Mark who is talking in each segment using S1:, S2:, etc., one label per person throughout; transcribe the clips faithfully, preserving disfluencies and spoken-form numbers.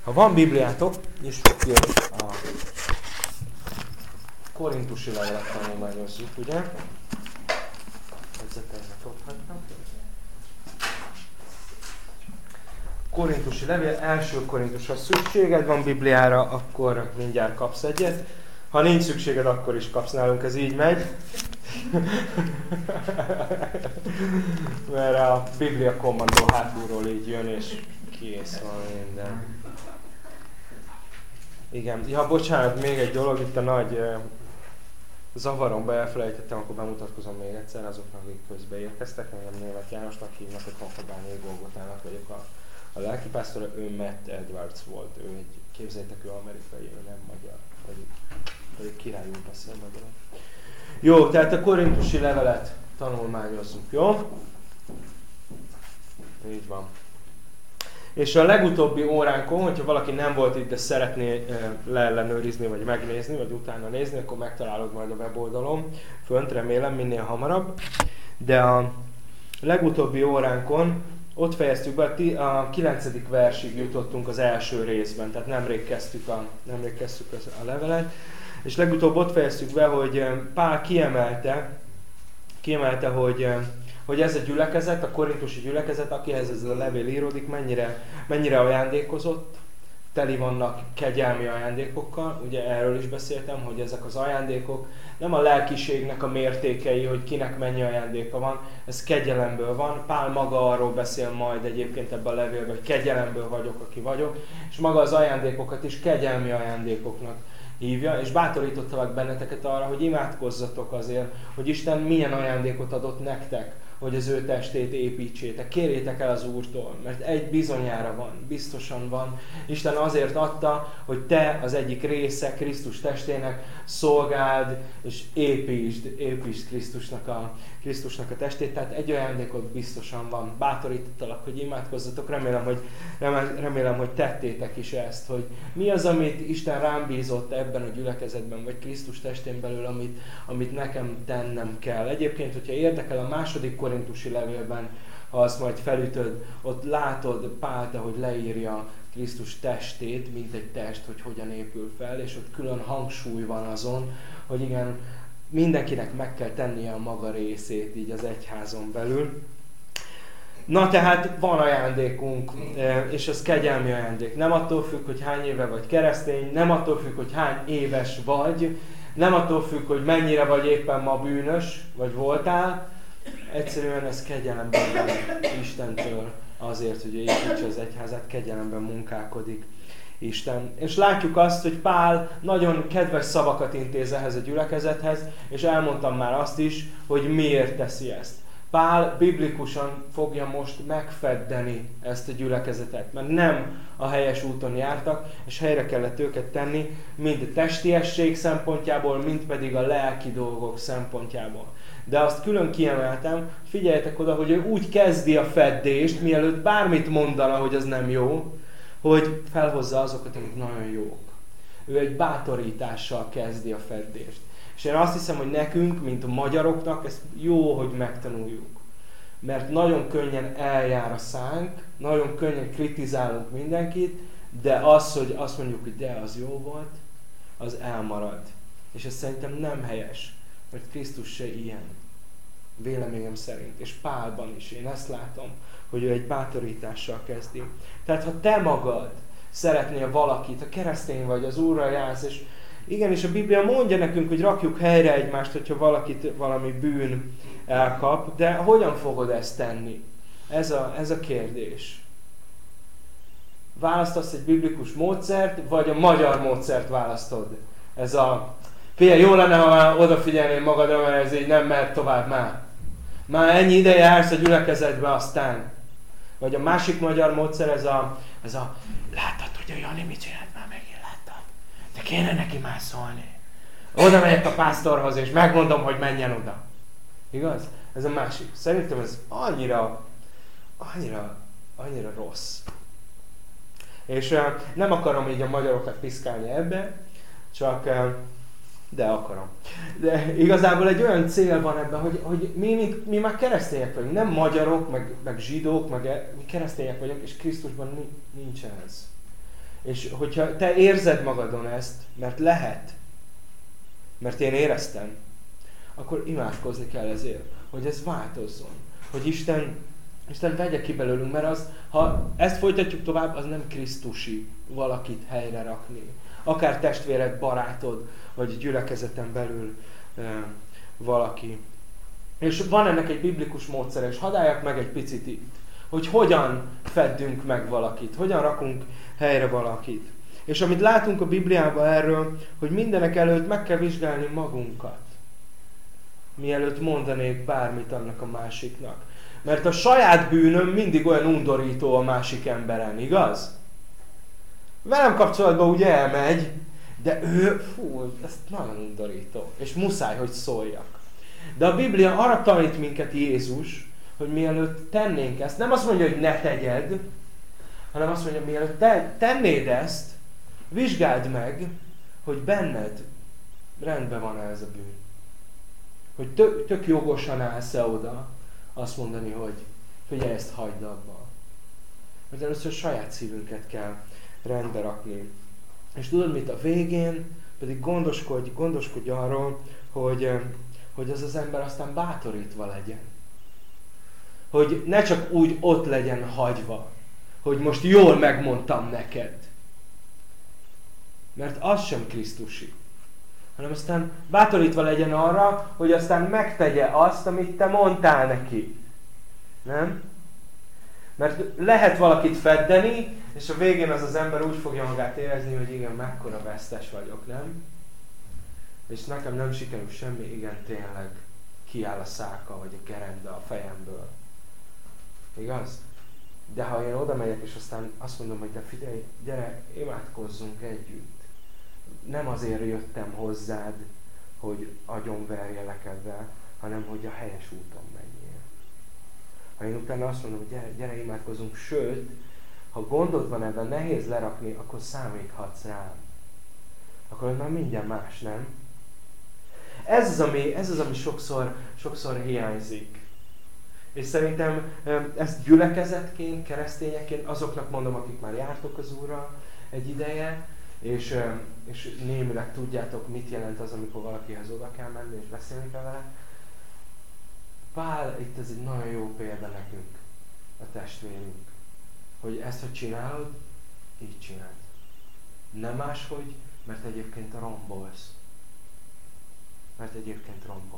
S1: Ha van Bibliátok, nyissuk ki a korintusi levelet tanulmányozzuk, ugye? Korintusi levél, első Korintus, ha szükséged van Bibliára, akkor mindjárt kapsz egyet. Ha nincs szükséged, akkor is kapsz, nálunk, ez így megy. Mert a Biblia kommandó hátulról így jön, és kész van minden. Igen, ja, bocsánat, még egy dolog, itt a nagy uh, zavaromba elfelejtettem, akkor bemutatkozom még egyszer azoknak, akik közbe érkeztek. Engem Németh Jánosnak hívnak, hogy Konfabányi Golgotának vagyok a, a lelkipásztora, ő Matt Edwards volt, ő egy, képzeljétek, ő amerikai, ő nem magyar, pedig, pedig királyul beszél magyarul. Jó, tehát a korintusi levelet tanulmányozzuk, jó? Így van. És a legutóbbi óránkon, hogyha valaki nem volt itt, de szeretné leellenőrizni, vagy megnézni, vagy utána nézni, akkor megtalálod majd a weboldalon. Fönt, remélem, minél hamarabb. De a legutóbbi óránkon ott fejeztük be, a kilencedik versig jutottunk az első részben, tehát nemrég kezdtük a, nemrég kezdtük a levelet. És legutóbb ott fejeztük be, hogy Pál kiemelte, kiemelte, hogy hogy ez a gyülekezet, a korintusi gyülekezet, akihez ez a levél íródik, mennyire, mennyire ajándékozott, teli vannak kegyelmi ajándékokkal. Ugye erről is beszéltem, hogy ezek az ajándékok nem a lelkiségnek a mértékei, hogy kinek mennyi ajándéka van, ez kegyelemből van. Pál maga arról beszél majd egyébként ebben a levélben, hogy kegyelemből vagyok, aki vagyok, és maga az ajándékokat is kegyelmi ajándékoknak hívja, és bátorítottalak benneteket arra, hogy imádkozzatok azért, hogy Isten milyen ajándékot adott nektek, hogy az ő testét építsétek. Kérjétek el az Úrtól, mert egy bizonyára van, biztosan van. Isten azért adta, hogy te az egyik része Krisztus testének szolgáld, és építsd, építsd Krisztusnak a, Krisztusnak a testét. Tehát egy ajándékot biztosan van. Bátorítottalak, hogy imádkozzatok. Remélem, hogy, remélem, hogy tettétek is ezt, hogy mi az, amit Isten rám bízott ebben a gyülekezetben, vagy Krisztus testén belül, amit, amit nekem tennem kell. Egyébként, hogyha érdekel a második korintusi levélben, ha azt majd felütöd, ott látod Pált, ahogy leírja Krisztus testét, mint egy test, hogy hogyan épül fel, és ott külön hangsúly van azon, hogy igen, mindenkinek meg kell tennie a maga részét így az egyházon belül. Na tehát van ajándékunk, és ez kegyelmi ajándék. Nem attól függ, hogy hány éve vagy keresztény, nem attól függ, hogy hány éves vagy, nem attól függ, hogy mennyire vagy éppen ma bűnös, vagy voltál. Egyszerűen ez kegyelemben van Istentől azért, hogy építse az egyházát, kegyelemben munkálkodik Isten. És látjuk azt, hogy Pál nagyon kedves szavakat intéz ehhez a gyülekezethez, és elmondtam már azt is, hogy miért teszi ezt. Pál biblikusan fogja most megfeddeni ezt a gyülekezetet, mert nem a helyes úton jártak, és helyre kellett őket tenni, mind a testiesség szempontjából, mind pedig a lelki dolgok szempontjából. De azt külön kiemeltem, figyeljetek oda, hogy ő úgy kezdi a feddést, mielőtt bármit mondana, hogy az nem jó, hogy felhozza azokat, amik nagyon jók. Ő egy bátorítással kezdi a feddést. És én azt hiszem, hogy nekünk, mint a magyaroknak, ez jó, hogy megtanuljuk. Mert nagyon könnyen eljár a szánk, nagyon könnyen kritizálunk mindenkit, de az, hogy azt mondjuk, hogy de az jó volt, az elmarad. És ez szerintem nem helyes, mert Krisztus se ilyen. Véleményem szerint. És Pálban is. Én ezt látom, hogy ő egy bátorítással kezdi. Tehát ha te magad szeretnél valakit, ha keresztény vagy, az Úrral jársz, és igenis a Biblia mondja nekünk, hogy rakjuk helyre egymást, hogyha valakit valami bűn elkap, de hogyan fogod ezt tenni? Ez a, ez a kérdés. Választasz egy biblikus módszert, vagy a magyar módszert választod? Ez a, figyelj, jó lenne, ha már odafigyelnél magadra, mert ez így nem mehet tovább már. Már ennyi ideje jársz a gyülekezetbe, aztán. Vagy a másik magyar módszer, ez a, ez a láttad, hogy a Jani mit csinált, már megint láttad. De kéne neki már szólni. Oda megyek a pásztorhoz, és megmondom, hogy menjen oda. Igaz? Ez a másik. Szerintem ez annyira, annyira, annyira rossz. És uh, nem akarom így a magyarokat piszkálni ebbe, csak, uh, de akarom. De igazából egy olyan cél van ebben, hogy, hogy mi, mi, mi már keresztények vagyunk. Nem magyarok, meg, meg zsidók, meg mi keresztények vagyunk, és Krisztusban nincs ez. És hogyha te érzed magadon ezt, mert lehet, mert én éreztem, akkor imádkozni kell ezért, hogy ez változzon. Hogy Isten, Isten vegye ki belőlünk, mert az, ha ezt folytatjuk tovább, az nem krisztusi valakit helyre rakni. Akár testvéred, barátod, vagy gyülekezeten belül e, valaki. És van ennek egy biblikus módszer, és hadd álljak meg egy picit itt, hogy hogyan feddünk meg valakit, hogyan rakunk helyre valakit. És amit látunk a Bibliában erről, hogy mindenek előtt meg kell vizsgálni magunkat, mielőtt mondanék bármit annak a másiknak. Mert a saját bűnöm mindig olyan undorító a másik emberen, igaz? Velem kapcsolatban ugye elmegy, de ő, fú, ez nagyon undorító. És muszáj, hogy szóljak. De a Biblia arra tanít minket Jézus, hogy mielőtt tennénk ezt, nem azt mondja, hogy ne tegyed, hanem azt mondja, mielőtt te tennéd ezt, vizsgáld meg, hogy benned rendben van ez a bűn. Hogy tök, tök jogosan állsz-e oda azt mondani, hogy figyelj, ezt hagyd abba. Mert először saját szívünket kell rendbe rakni. És tudod mit? A végén pedig gondoskodj, gondoskodj arról, hogy, hogy az az ember aztán bátorítva legyen. Hogy ne csak úgy ott legyen hagyva, hogy most jól megmondtam neked. Mert az sem krisztusi. Hanem aztán bátorítva legyen arra, hogy aztán megtegye azt, amit te mondtál neki. Nem? Mert lehet valakit feddeni, és a végén az az ember úgy fogja magát érezni, hogy igen, mekkora vesztes vagyok, nem? És nekem nem sikerül semmi, igen, tényleg kiáll a száka, vagy a gerenda a fejemből. Igaz? De ha én oda megyek, és aztán azt mondom, hogy de figyelj, gyere, imádkozzunk együtt. Nem azért jöttem hozzád, hogy agyonverjelek ebben, hanem hogy a helyes úton menjél. Ha én utána azt mondom, hogy gyere, gyere imádkozzunk, sőt, ha gondod van ebben, nehéz lerakni, akkor számíthatsz rám. Akkor már mindjárt más, nem? Ez az, ami, ez az, ami sokszor, sokszor hiányzik. És szerintem ezt gyülekezetként, keresztényeként azoknak mondom, akik már jártok az Úrral egy ideje, és, és némileg tudjátok, mit jelent az, amikor valakihez oda kell menni, és beszélni kell vele. Pál, itt ez egy nagyon jó példa nekünk, a testvérünk, hogy ezt, hogy csinálod, így csináld. Nem máshogy, mert egyébként rombolsz. Mert egyébként rombolsz.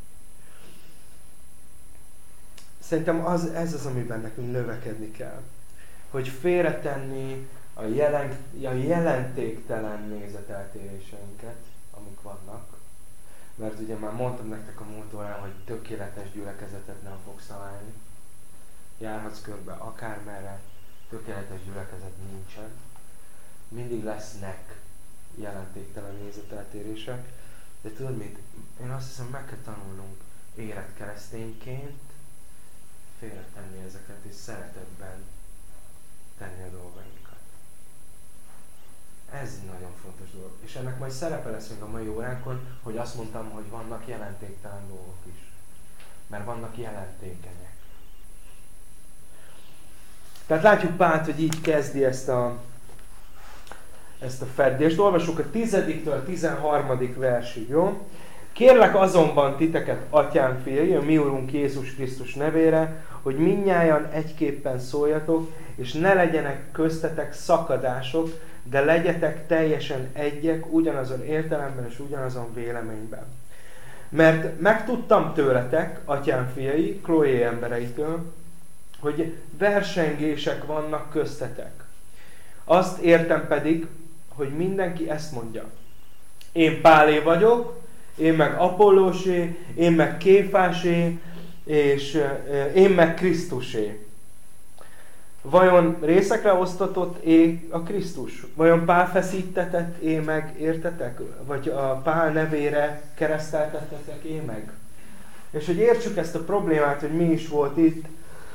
S1: Szerintem az, ez az, amiben nekünk növekedni kell. Hogy félretenni a, jelen, a jelentéktelen nézeteltéréseinket, amik vannak. Mert ugye már mondtam nektek a múlt órán, hogy tökéletes gyülekezetet nem fogsz találni. Járhatsz körbe akármerre, tökéletes gyülekezet nincsen. Mindig lesznek jelentéktelen nézeteltérések. De tudod mit? Én azt hiszem, meg kell tanulnunk érett keresztényként félretenni ezeket, és szeretetben tenni a dolgainkat. Ez egy nagyon fontos dolog. És ennek majd szerepe lesz még a mai óránkon, hogy azt mondtam, hogy vannak jelentéktelen dolgok is. Mert vannak jelentékenyek. Tehát látjuk Pált, hogy így kezdi ezt a, ezt a feddést. Olvassuk a tizediktől a tizenharmadik versig, jó? Kérlek azonban titeket, atyám fiai, a mi Urunk Jézus Krisztus nevére, hogy mindnyájan egyképpen szóljatok, és ne legyenek köztetek szakadások, de legyetek teljesen egyek, ugyanazon értelemben és ugyanazon véleményben. Mert megtudtam tőletek, atyám fiai, Chloé embereitől, hogy versengések vannak köztetek. Azt értem pedig, hogy mindenki ezt mondja. Én Pálé vagyok, én meg Apollósé, én meg Kéfásé, és én meg Krisztusé. Vajon részekre osztatott é a Krisztus? Vajon Pál feszítetett, én meg, értetek? Vagy a Pál nevére kereszteltettetek, én meg? És hogy értsük ezt a problémát, hogy mi is volt itt,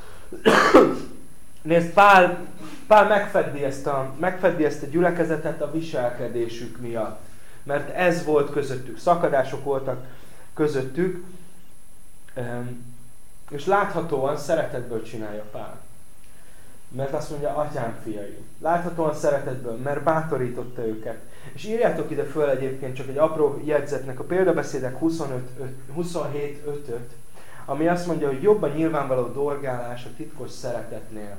S1: nézd, Pál, Pál megfeddi, ezt a, megfeddi ezt a gyülekezetet a viselkedésük miatt. Mert ez volt közöttük, szakadások voltak közöttük, és láthatóan szeretetből csinálja Pál. Mert azt mondja, atyám fiai. Láthatóan szeretetből, mert bátorította őket. És írjátok ide föl egyébként csak egy apró jegyzetnek a példabeszédek huszonhét ötöt, ami azt mondja, hogy jobb a nyilvánvaló dorgálás a titkos szeretetnél.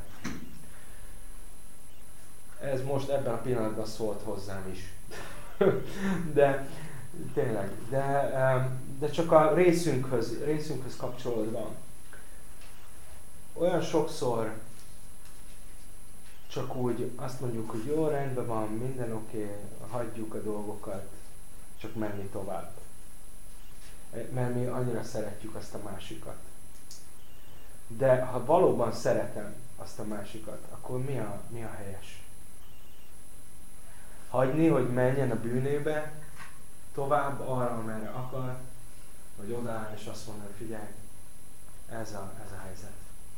S1: Ez most ebben a pillanatban szólt hozzám is. De tényleg, de, de csak a részünkhöz, részünkhöz kapcsolódva. Olyan sokszor csak úgy azt mondjuk, hogy jó, rendben van, minden oké, okay, hagyjuk a dolgokat, csak menni tovább. Mert mi annyira szeretjük azt a másikat. De ha valóban szeretem azt a másikat, akkor mi a, mi a helyes? Hagyni, hogy menjen a bűnébe, tovább arra, amerre akar, vagy odaáll és azt mondani, hogy figyelj, ez a, ez a helyzet.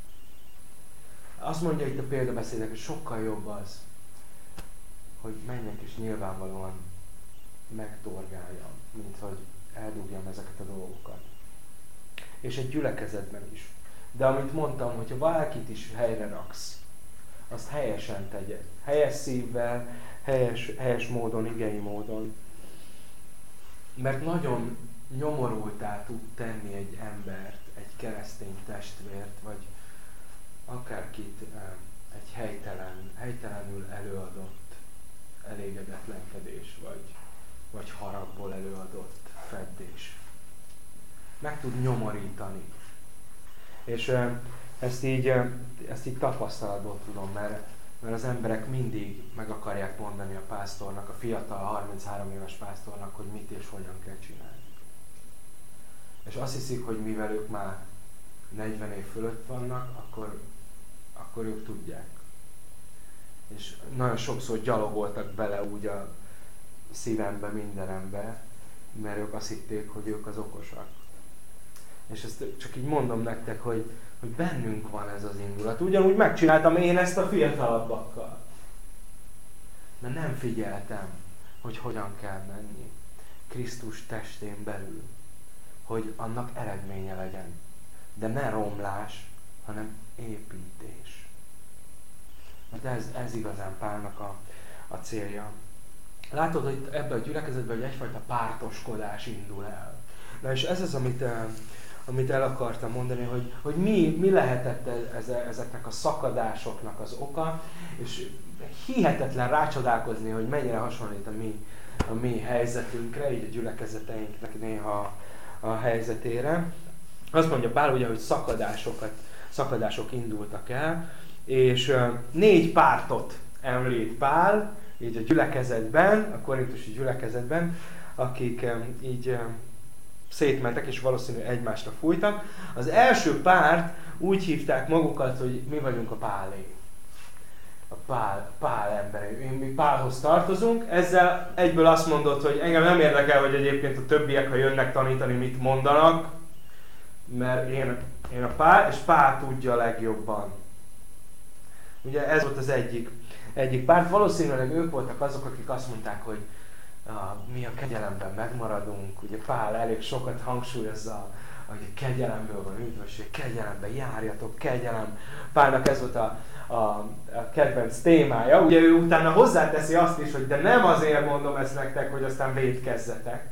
S1: Azt mondja itt a példabeszédek, hogy sokkal jobb az, hogy menjek és nyilvánvalóan megdorgáljam, mint hogy eldugljam ezeket a dolgokat. És egy gyülekezetben is. De amit mondtam, hogyha valakit is helyre raksz, azt helyesen tegyed. Helyes szívvel, helyes, helyes módon, igei módon. Mert nagyon nyomorultá tud tenni egy embert, egy keresztény testvért, vagy akárkit egy helytelen, helytelenül előadott elégedetlenkedés, vagy, vagy haragból előadott feddés. Meg tud nyomorítani. És ezt így, ezt így tapasztalatból tudom, mert, mert az emberek mindig meg akarják mondani a pásztornak, a fiatal harminchárom éves pásztornak, hogy mit és hogyan kell csinálni. És azt hiszik, hogy mivel ők már negyven év fölött vannak, akkor, akkor ők tudják. És nagyon sokszor gyalogoltak bele úgy a szívembe, mindenembe, mert ők azt hitték, hogy ők az okosak. És ezt csak így mondom nektek, hogy, hogy bennünk van ez az indulat. Ugyanúgy megcsináltam én ezt a fiatalabbakkal. Mert nem figyeltem, hogy hogyan kell menni Krisztus testén belül. Hogy annak eredménye legyen. De ne romlás, hanem építés. Mert ez, ez igazán Pálnak a, a célja. Látod, hogy ebben a gyülekezetben hogy egyfajta pártoskodás indul el. Na és ez az, amit, amit el akartam mondani, hogy, hogy mi, mi lehetett ez, ezeknek a szakadásoknak az oka, és hihetetlen rácsodálkozni, hogy mennyire hasonlít a mi, a mi helyzetünkre, így a gyülekezeteinknek néha a helyzetére. Azt mondja Pál ugye, hogy szakadásokat, szakadások indultak el, és négy pártot említ Pál, így a gyülekezetben, a korintusi gyülekezetben, akik így szétmentek, és valószínűleg egymásra fújtak. Az első párt úgy hívták magukat, hogy mi vagyunk a Pálé. A Pál, Pál emberei. Mi Pálhoz tartozunk. Ezzel egyből azt mondod, hogy engem nem érdekel, hogy egyébként a többiek, ha jönnek tanítani, mit mondanak, mert én, én a Pál, és Pál tudja a legjobban. Ugye ez volt az egyik, egyik párt. Valószínűleg ők voltak azok, akik azt mondták, hogy a, mi a kegyelemben megmaradunk. Ugye Pál elég sokat hangsúlyozza, hogy a kegyelemből van üdvösség, kegyelemben járjatok, kegyelem. Pálnak ez volt a, a, a kedvenc témája. Ugye ő utána hozzáteszi azt is, hogy de nem azért mondom ezt nektek, hogy aztán vétkezzetek.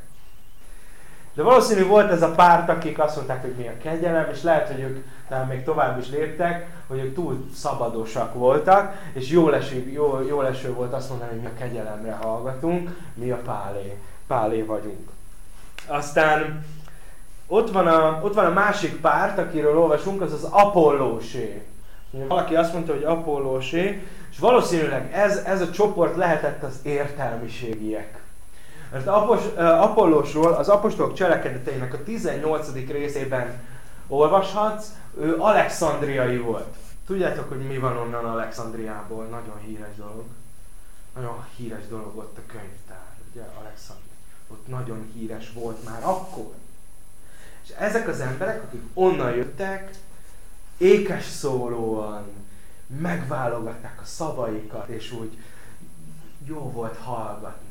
S1: De valószínű volt ez a párt, akik azt mondták, hogy mi a kegyelem, és lehet, hogy ők talán még tovább is léptek, hogy ők túl szabadosak voltak, és jó leső, jó, jó leső volt azt mondani, hogy mi a kegyelemre hallgatunk, mi a Pálé, Pálé vagyunk. Aztán ott van, a, ott van a másik párt, akiről olvasunk, az az Apollósé. Valaki azt mondta, hogy Apollósé, és valószínűleg ez, ez a csoport lehetett az értelmiségiek. Mert Apollósról az apostolok cselekedeteinek a tizennyolcadik részében olvashatsz, ő alexandriai volt. Tudjátok, hogy mi van onnan Alexandriából? Nagyon híres dolog. Nagyon híres dolog ott a könyvtár, ugye Alexandria. Ott nagyon híres volt már akkor. És ezek az emberek, akik onnan jöttek, ékes szólóan megválogatták a szavaikat, és úgy jó volt hallgatni.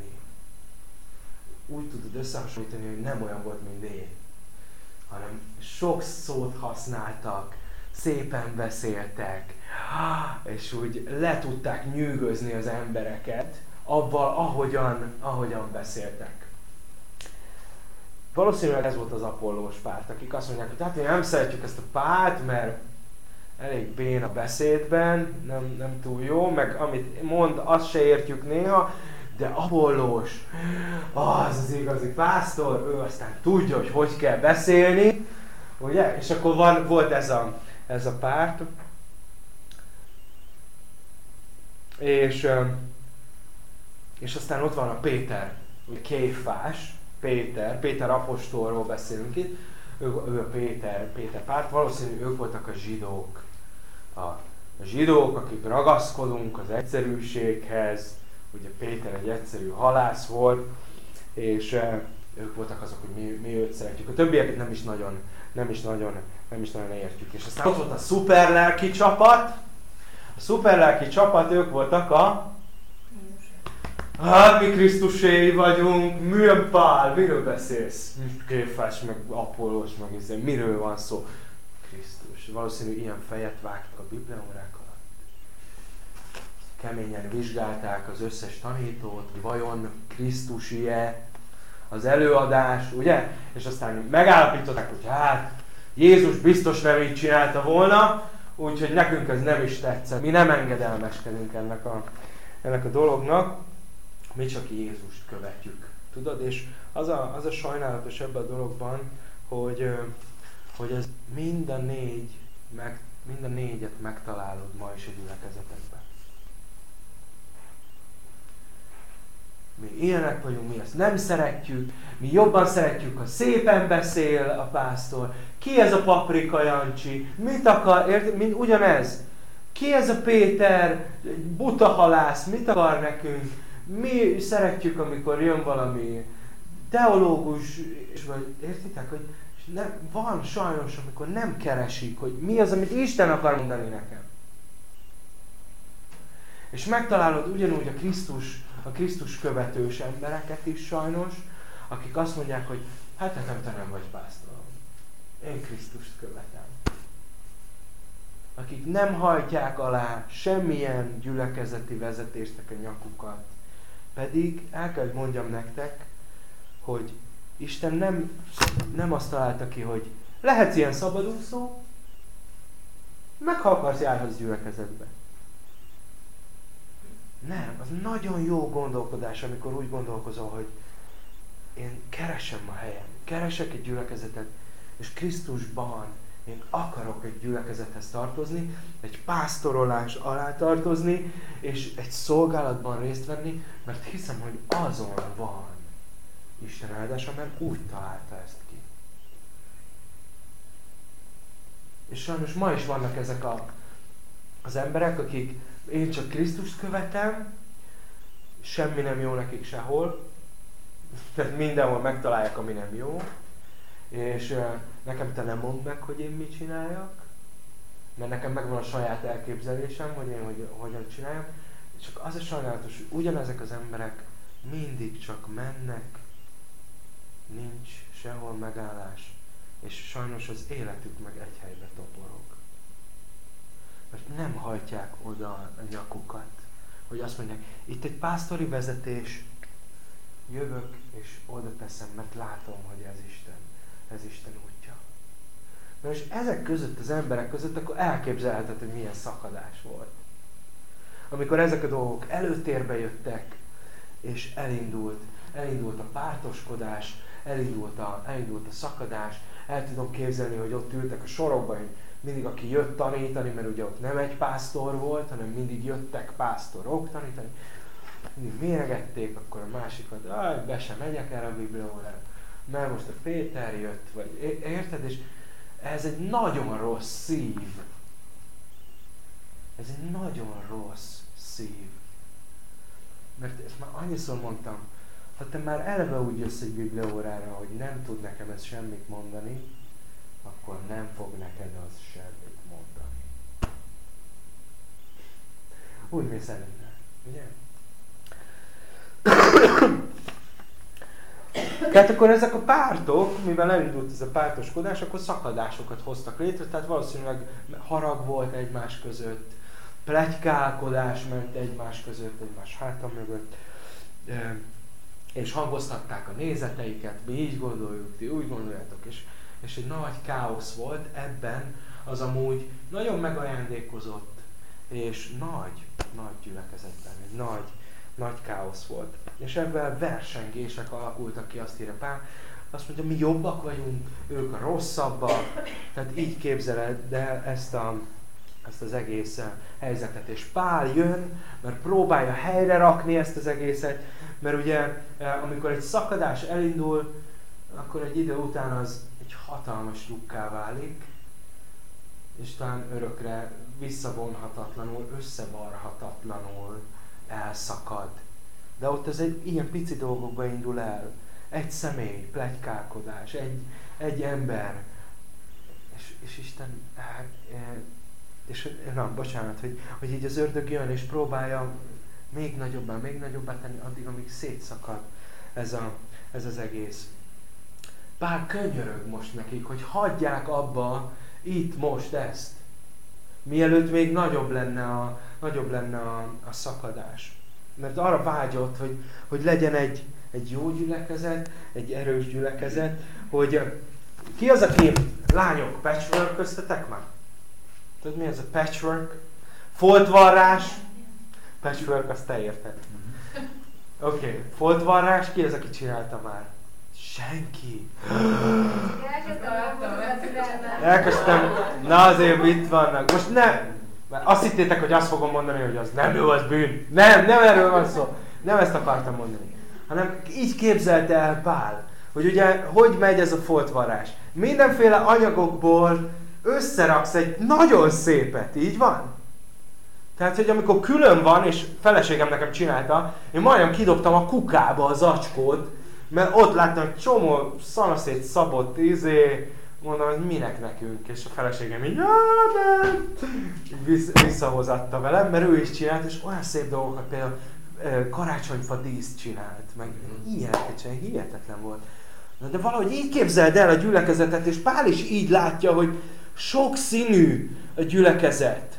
S1: Úgy tudod összehasonlítani, hogy nem olyan volt, mint én, hanem sok szót használtak, szépen beszéltek, és úgy le tudták nyűgözni az embereket, avval, ahogyan, ahogyan beszéltek. Valószínűleg ez volt az apollós párt, akik azt mondják, hogy hát mi nem szeretjük ezt a Pált, mert elég bén a beszédben, nem, nem túl jó, meg amit mond, azt se értjük néha, de Apollós, az az igazi pásztor, ő aztán tudja, hogy hogy kell beszélni, ugye? És akkor van, volt ez a, ez a párt. És, és aztán ott van a Péter, Kéfás, Péter, Péter apostolról beszélünk itt, ő, ő a Péter, Péter párt, valószínűleg ők voltak a zsidók. A, a zsidók, akik ragaszkodunk az egyszerűséghez, ugye Péter egy egyszerű halász volt, és e, ők voltak azok, hogy mi, mi őt szeretjük. A többieket nem is nagyon, nem is nagyon, nem is nagyon értjük. És aztán ott volt a szuperlelki csapat. A szuperlelki csapat, ők voltak a... Hát mi Krisztuséi vagyunk, milyen Pál, miről beszélsz? Kéfás, meg Apollós, meg izé, miről van szó? Krisztus. Valószínű ilyen fejet vágtak a bibliaórák alatt. Keményen vizsgálták az összes tanítót, hogy vajon Krisztusi-e az előadás, ugye? És aztán megállapították, hogy hát Jézus biztos nem így csinálta volna, úgyhogy nekünk ez nem is tetszett. Mi nem engedelmeskedünk ennek a, ennek a dolognak, mi csak Jézust követjük. Tudod? És az a, az a sajnálatos ebben a dologban, hogy, hogy ez mind a négy, meg, mind a négyet megtalálod ma is a gyülekezetekben. Mi ilyenek vagyunk, mi ezt nem szeretjük, mi jobban szeretjük, ha szépen beszél a pásztor. Ki ez a Paprika Jancsi? Mit akar? Érted? Mind ugyanez. Ki ez a Péter? Buta halász? Mit akar nekünk? Mi szeretjük, amikor jön valami teológus, és vagy értitek, hogy nem, van sajnos, amikor nem keresik, hogy mi az, amit Isten akar mondani nekem. És megtalálod ugyanúgy a Krisztus, a Krisztus követős embereket is sajnos, akik azt mondják, hogy hát nekem te nem vagy pásztorom. Én Krisztust követem. Akik nem hajtják alá semmilyen gyülekezeti vezetésnek a nyakukat. Pedig el kell, hogy mondjam nektek, hogy Isten nem, nem azt találta ki, hogy lehetsz ilyen szabadúszó, meg ha akarsz járhatsz gyülekezetbe. Nem, az nagyon jó gondolkodás, amikor úgy gondolkozol, hogy én keresem a helyem, keresek egy gyülekezetet, és Krisztusban én akarok egy gyülekezethez tartozni, egy pásztorolás alá tartozni, és egy szolgálatban részt venni, mert hiszem, hogy azon van Isten áldása, mert úgy találta ezt ki. És sajnos ma is vannak ezek a, az emberek, akik én csak Krisztust követem, semmi nem jó nekik sehol, tehát mindenhol megtalálják, ami nem jó, és nekem te nem mondd meg, hogy én mit csináljak, mert nekem megvan a saját elképzelésem, hogy én hogy, hogyan csináljam, és csak az a sajnálatos, hogy ugyanezek az emberek mindig csak mennek, nincs sehol megállás, és sajnos az életük meg egy helybe toporog. Mert nem hajtják oda a nyakukat, hogy azt mondják, itt egy pásztori vezetés, jövök és oda teszem, mert látom, hogy ez Isten, ez Isten útja. Na és ezek között, az emberek között, akkor elképzelheted, hogy milyen szakadás volt. Amikor ezek a dolgok előtérbe jöttek, és elindult, elindult a pártoskodás, elindult a, elindult a szakadás, el tudom képzelni, hogy ott ültek a sorokban, hogy mindig aki jött tanítani, mert ugye ott nem egy pásztor volt, hanem mindig jöttek pásztorok tanítani, mindig méregették, akkor a másikat, ah, be sem megyek erre a bibliaórára, mert most a Péter jött, vagy érted? És ez egy nagyon rossz szív. Ez egy nagyon rossz szív. Mert ezt már annyiszor mondtam, ha te már eleve úgy jössz egy bibliaórára, hogy nem tud nekem ez semmit mondani, akkor nem fog neked az semmit mondani. Úgy mész előre, ugye? Tehát akkor ezek a pártok, mivel elindult ez a pártoskodás, akkor szakadásokat hoztak létre, tehát valószínűleg harag volt egymás között, pletykálkodás ment egymás között, egymás háta mögött, és hangoztatták a nézeteiket, mi így gondoljuk, ti úgy gondoljátok, és, és egy nagy káosz volt ebben az amúgy nagyon megajándékozott, és nagy, nagy gyülekezetben, egy nagy, nagy káosz volt. És ebben versengések alakultak ki, azt írja Pál, azt mondja, mi jobbak vagyunk, ők a rosszabbak, tehát így képzeled el ezt, a, ezt az egész helyzetet. És Pál jön, mert próbálja helyre rakni ezt az egészet, mert ugye, amikor egy szakadás elindul, akkor egy idő után az egy hatalmas lyukká válik, és talán örökre visszavonhatatlanul, összevarhatatlanul elszakad. De ott ez egy ilyen pici dolgokba indul el. Egy személy, pletykálkodás, egy, egy ember. És, és Isten, és nem, bocsánat, hogy, hogy így az ördög jön és próbálja még nagyobbá, még nagyobbá tenni, addig, amíg szétszakad ez, a, ez az egész. Pál könyörög most nekik, hogy hagyják abba itt most ezt. Mielőtt még nagyobb lenne a, nagyobb lenne a, a szakadás. Mert arra vágyott, hogy, hogy legyen egy, egy jó gyülekezet, egy erős gyülekezet, hogy ki az, aki lányok, patchwork köztetek már? Tudod mi ez a patchwork? Foltvarrás. Patchwork, azt te érted. Oké, okay. Foltvarrás, ki az, aki csinálta már? Senki. Elkezdtem. Na azért itt vannak. Most nem. Azt hittétek, hogy azt fogom mondani, hogy az nem jó, az bűn. Nem, nem erről van szó. Nem ezt akartam mondani. Hanem így képzelte el Pál, hogy ugye hogy megy ez a foltvarrás. Mindenféle anyagokból összeraksz egy nagyon szépet, így van? Tehát, hogy amikor külön van, és feleségem nekem csinálta, én majdnem kidobtam a kukába az acskót, mert ott láttam egy csomó szanaszét szabott izé, mondom, hogy minek nekünk, és a feleségem így, nem, visszahozatta velem, mert ő is csinált, és olyan szép dolgokat, például karácsonyfa díszt csinált, meg ilyeneket csinált, hihetetlen volt. Na, de valahogy így képzeld el a gyülekezetet, és Pál is így látja, hogy sok színű a gyülekezet.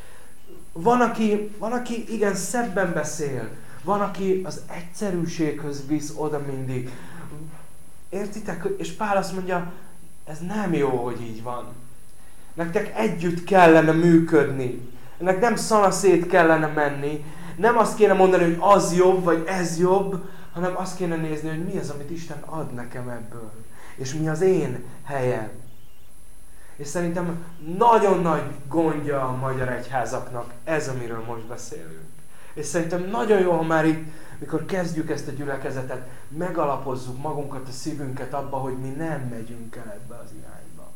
S1: Van, aki, van, aki igen szebben beszél, van, aki az egyszerűséghöz visz oda mindig. Értitek? És Pál azt mondja, ez nem jó, hogy így van. Nektek együtt kellene működni. Ennek nem szanaszét kellene menni. Nem azt kéne mondani, hogy az jobb, vagy ez jobb, hanem azt kéne nézni, hogy mi az, amit Isten ad nekem ebből. És mi az én helyem. És szerintem nagyon nagy gondja a magyar egyházaknak ez, amiről most beszélünk. És szerintem nagyon jó, ha már itt, mikor kezdjük ezt a gyülekezetet, megalapozzuk magunkat, a szívünket abba, hogy mi nem megyünk el ebbe az irányba.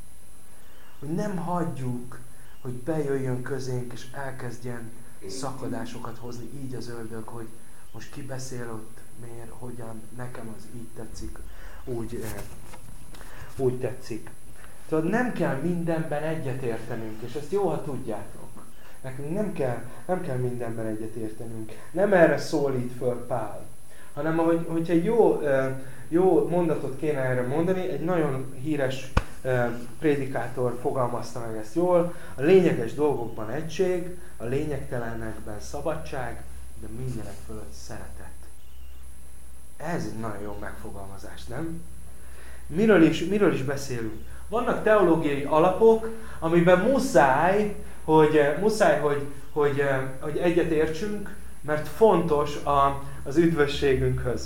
S1: Hogy nem hagyjuk, hogy bejöjjön közénk, és elkezdjen szakadásokat hozni, így az ördög, hogy most ki beszél ott, miért, hogyan, nekem az így tetszik, úgy, úgy tetszik. Tudod, nem kell mindenben egyetértenünk, és ezt jó, ha tudjátok. Nekünk nem kell, nem kell mindenben egyetértenünk. Nem erre szólít föl Pál, hanem hogy, hogyha egy jó, jó mondatot kéne erre mondani, egy nagyon híres prédikátor fogalmazta meg ezt jól, a lényeges dolgokban egység, a lényegtelenekben szabadság, de mindenek fölött szeretet. Ez egy nagyon jó megfogalmazás, nem? Miről is, miről is beszélünk? Vannak teológiai alapok, amiben muszáj, hogy, muszáj, hogy, hogy, hogy egyet értsünk, mert fontos a, az üdvösségünkhöz.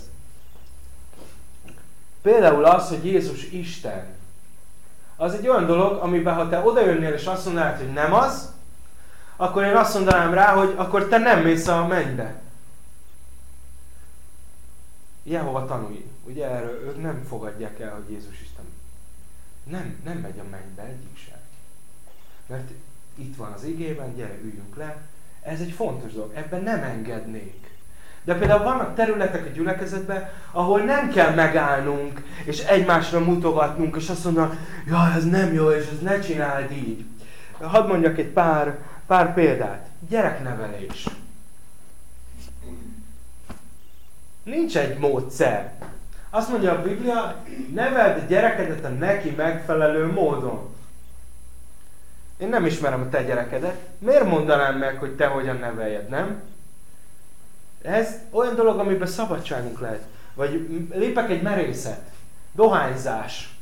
S1: Például az, hogy Jézus Isten. Az egy olyan dolog, amiben ha te odajönnél és azt mondanád, hogy nem az, akkor én azt mondanám rá, hogy akkor te nem mész a mennybe. Jehova tanúi. Ugye erről ők nem fogadják el, hogy Jézus Isten. Nem, nem megy a mennybe egyik sem. Mert itt van az igében, gyere, üljünk le. Ez egy fontos dolog. Ebben nem engednék. De például vannak területek a gyülekezetben, ahol nem kell megállnunk, és egymásra mutogatnunk, és azt mondani, jaj, ez nem jó, és ez ne csináld így. Hadd mondjak egy pár, pár példát. Gyereknevelés. Nincs egy módszer. Azt mondja a Biblia, neveld gyerekedet a neki megfelelő módon. Én nem ismerem a te gyerekedet. Miért mondanám meg, hogy te hogyan neveljed, nem? Ez olyan dolog, amiben szabadságunk lehet. Vagy lépek egy merészet. Dohányzás.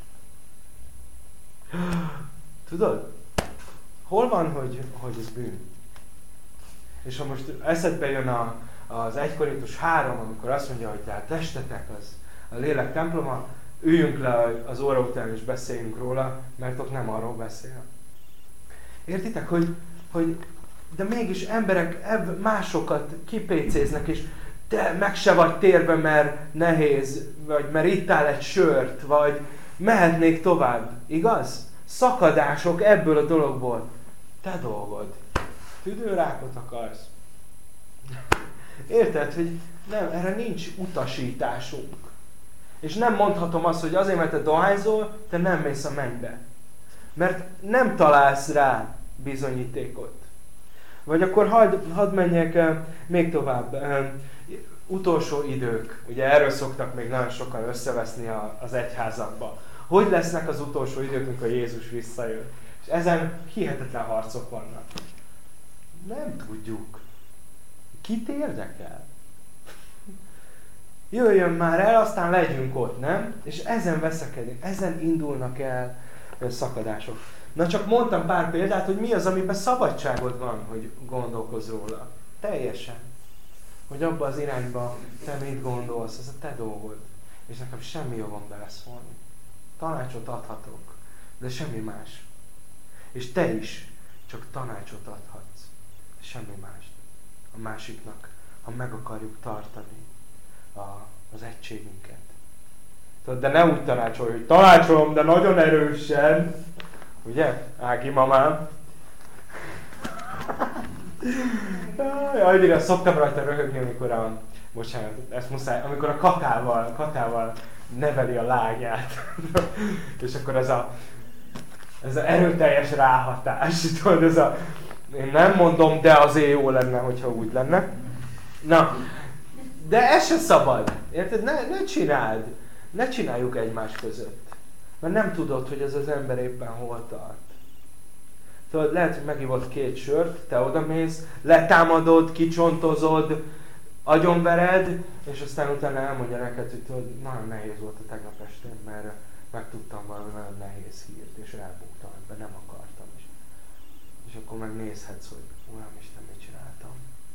S1: Tudod? Hol van, hogy, hogy ez bűn? És ha most eszedbe jön a, az egy Korintus három, amikor azt mondja, hogy tehát testetek az a lélek temploma, üljünk le az óra után és beszéljünk róla, mert ott nem arról beszél. Értitek, hogy, hogy de mégis emberek ebb, másokat kipécéznek, és te meg se vagy térve, mert nehéz, vagy mert ittál egy sört, vagy mehetnék tovább. Igaz? Szakadások ebből a dologból. Te dolgod. Tüdőrákot akarsz? Érted, hogy nem, erre nincs utasításunk. És nem mondhatom azt, hogy azért, mert te dohányzol, te nem mész a mennybe. Mert nem találsz rá bizonyítékot. Vagy akkor hadd, hadd menjek uh, még tovább. Uh, utolsó idők. Ugye erről szoktak még nagyon sokan összeveszni a, az egyházakba. Hogy lesznek az utolsó idők, mikor Jézus visszajön? És ezen hihetetlen harcok vannak. Nem tudjuk. Kit érdekel? Jöjjön már el, aztán legyünk ott, nem? És ezen veszekedünk, ezen indulnak el szakadások. Na csak mondtam pár példát, hogy mi az, amiben szabadságod van, hogy gondolkozz róla. Teljesen. Hogy abba az irányba te mit gondolsz, ez a te dolgod. És nekem semmi jogom beleszólni. Tanácsot adhatok, de semmi más. És te is csak tanácsot adhatsz. Semmi mást. A másiknak, ha meg akarjuk tartani a, az egységünket. Tudod, de ne úgy tanácsolj, hogy tanácsolom, de nagyon erősen. Ugye? Ági mamám. Jaj, igen, szoktam rajta röhögni, amikor a, bocsánat, ezt muszáj, amikor a katával, katával neveli a lányát. És akkor ez a, ez a erőteljes ráhatás. Tudod, ez a, én nem mondom, de azért jó lenne, hogyha úgy lenne. Na, de ez se szabad. Érted? Ne, ne csináld. Ne csináljuk egymás között. Mert nem tudod, hogy ez az ember éppen hol tart. Tudod, lehet, hogy megivott két sört, te odamész, letámadod, kicsontozod, agyonvered, és aztán utána elmondja neked, hogy tudod, nagyon nehéz volt a tegnap este, mert megtudtam valami nagyon nehéz hírt, és elbuktam ebbe, nem akartam is. És akkor megnézhetsz, hogy Uramisten, mit csináltam.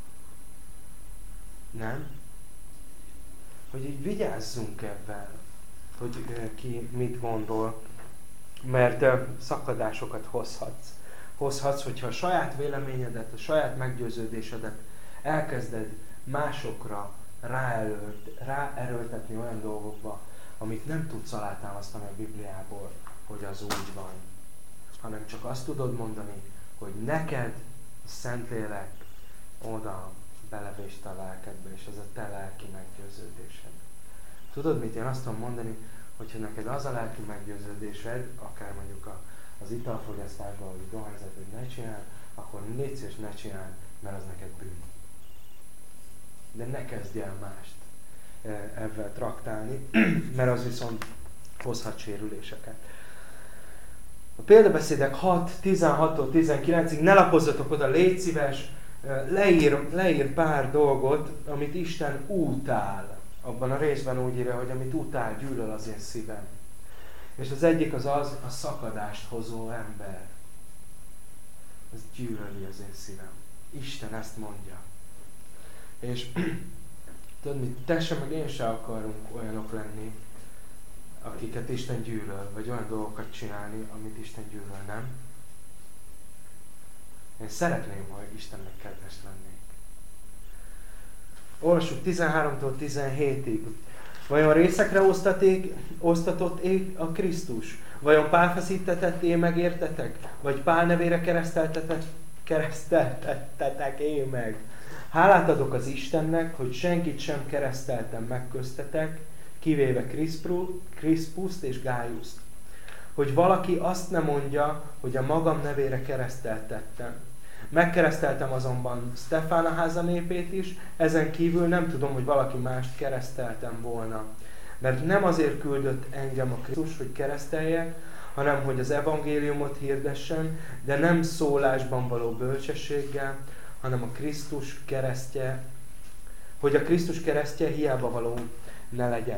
S1: Nem? Hogy így vigyázzunk ebben, hogy ki mit gondol, mert szakadásokat hozhatsz. Hozhatsz, hogyha a saját véleményedet, a saját meggyőződésedet elkezded másokra ráerőlt, ráerőltetni olyan dolgokba, amit nem tudsz alátámasztani a Bibliából, hogy az úgy van. Hanem csak azt tudod mondani, hogy neked a Szentlélek oda belevést a lelkedbe, és ez a te lelki meggyőződésed. Tudod mit? Én azt tudom mondani, hogyha neked az a lelki meggyőződésed, akár mondjuk a, az italfogyasztásban, vagy dohányzat, hogy ne csináld, akkor légy szíves, ne csináld, mert az neked bűn. De ne kezdj el mást ebben traktálni, mert az viszont hozhat sérüléseket. A példabeszédek hat, tizenhattól tizenkilencig, ne lapozzatok oda, légy szíves, leír, leír pár dolgot, amit Isten utál. Abban a részben úgy írja, hogy amit utál, gyűlöl az én szívem. És az egyik az az, a szakadást hozó ember. Ez gyűlöli az én szívem. Isten ezt mondja. És tudod mit, te sem, meg én sem akarunk olyanok lenni, akiket Isten gyűlöl, vagy olyan dolgokat csinálni, amit Isten gyűlöl, nem? Én szeretném, ha Istennek kedves lennék. Olvassuk tizenháromtól tizenhétig. Vajon részekre osztaték, osztatott-é a Krisztus? Vajon pálfeszítetett-é meg értetek? Vagy pál nevére kereszteltetek, kereszteltettetek-é meg? Hálát adok az Istennek, hogy senkit sem kereszteltem meg köztetek, kivéve Kriszpuszt és Gájuszt. Hogy valaki azt nem mondja, hogy a magam nevére kereszteltettem. Megkereszteltem azonban Stefán a háza népét is, ezen kívül nem tudom, hogy valaki mást kereszteltem volna. Mert nem azért küldött engem a Krisztus, hogy kereszteljek, hanem hogy az evangéliumot hirdessem, de nem szólásban való bölcsességgel, hanem a Krisztus keresztje, hogy a Krisztus keresztje hiába való ne legyen.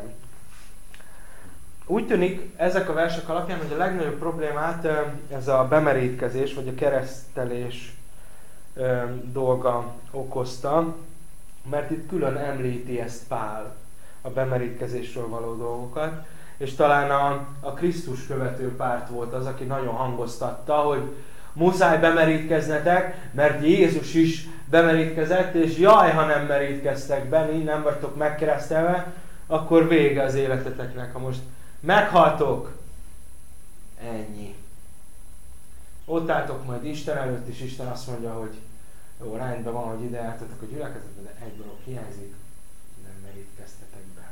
S1: Úgy tűnik ezek a versek alapján, hogy a legnagyobb problémát ez a bemerítkezés, vagy a keresztelés dolga okozta, mert itt külön említi ezt Pál, a bemerítkezésről való dolgokat, és talán a, a Krisztus követő párt volt az, aki nagyon hangoztatta, hogy muszáj bemerítkeznetek, mert Jézus is bemerítkezett, és jaj, ha nem merítkeztek be, nem vagytok megkeresztelve, akkor vége az életeteknek. Ha most meghaltok, ennyi. Ott álltok majd Isten előtt, és Isten azt mondja, hogy jó, rendben van, hogy ide álltatok a gyülekezetbe, de egy dolog hiányzik, nem merítkeztetek be.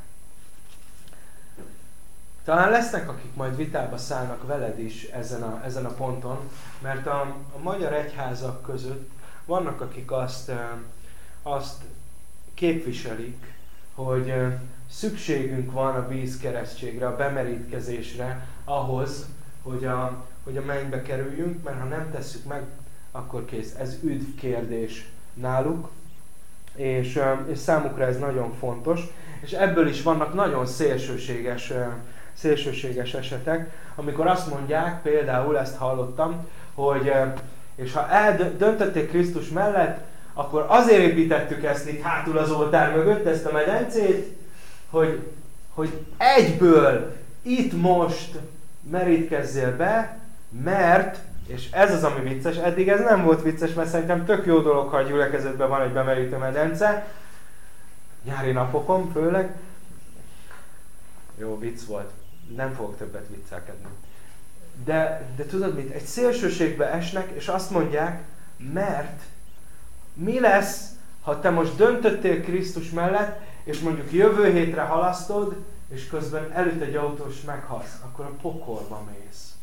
S1: Talán lesznek, akik majd vitába szállnak veled is ezen a, ezen a ponton, mert a, a magyar egyházak között vannak, akik azt, azt képviselik, hogy szükségünk van a vízkeresztségre, a bemerítkezésre ahhoz, hogy a, hogy a mennybe kerüljünk, mert ha nem tesszük meg, akkor kész. Ez üdv kérdés náluk, és, és számukra ez nagyon fontos, és ebből is vannak nagyon szélsőséges, szélsőséges esetek, amikor azt mondják, például ezt hallottam, hogy és ha eldöntötték Krisztus mellett, akkor azért építettük ezt itt hátul az oltár mögött, ezt a medencét, hogy, hogy egyből itt most merítkezzél be, mert, és ez az, ami vicces, eddig ez nem volt vicces, mert szerintem tök jó dolog, ha a gyülekezetben van egy bemerítő medence, nyári napokon főleg. Jó, vicc volt, nem fogok többet viccelkedni. De, de tudod mit? Egy szélsőségbe esnek, és azt mondják, mert mi lesz, ha te most döntöttél Krisztus mellett, és mondjuk jövő hétre halasztod, és közben előtt egy autós meghalsz, akkor a pokolba mész.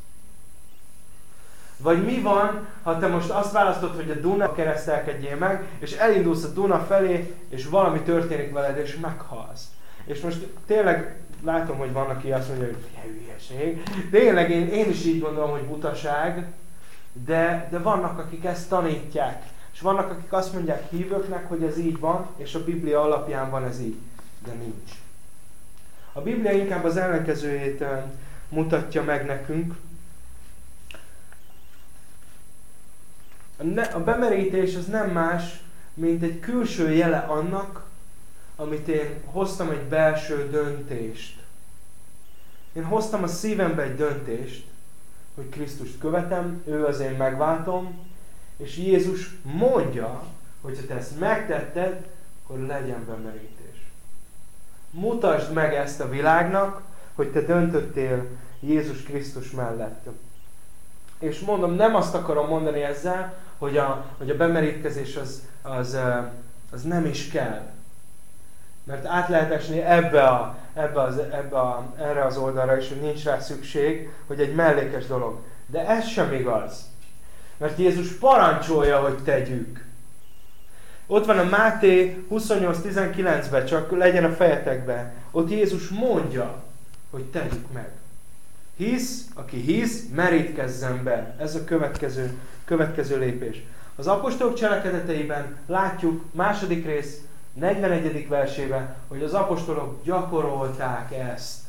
S1: Vagy mi van, ha te most azt választod, hogy a Duna keresztelkedjél meg, és elindulsz a Duna felé, és valami történik veled, és meghalsz. És most tényleg látom, hogy van, aki azt mondja, hogy hülyeség. Tényleg én, én is így gondolom, hogy butaság, de, de vannak, akik ezt tanítják. És vannak, akik azt mondják hívőknek, hogy ez így van, és a Biblia alapján van ez így. De nincs. A Biblia inkább az ellenkezőjét mutatja meg nekünk. A bemerítés az nem más, mint egy külső jele annak, amit én hoztam egy belső döntést. Én hoztam a szívembe egy döntést, hogy Krisztust követem, ő az én megváltom, és Jézus mondja, hogy ha te ezt megtetted, akkor legyen bemerítés. Mutasd meg ezt a világnak, hogy te döntöttél Jézus Krisztus mellett. És mondom, nem azt akarom mondani ezzel, hogy a, hogy a bemerítkezés az, az, az nem is kell. Mert át lehet esni ebbe a, ebbe az, ebbe a, erre az oldalra is, hogy nincs rá szükség, hogy egy mellékes dolog. De ez sem igaz. Mert Jézus parancsolja, hogy tegyük. Ott van a Máté huszonnyolc tizenkilencben, csak legyen a fejetekben. Ott Jézus mondja, hogy tegyük meg. Hisz, aki hisz, merítkezzen be. Ez a következő, következő lépés. Az apostolok cselekedeteiben látjuk, második rész, negyvenegyedik versében, hogy az apostolok gyakorolták ezt.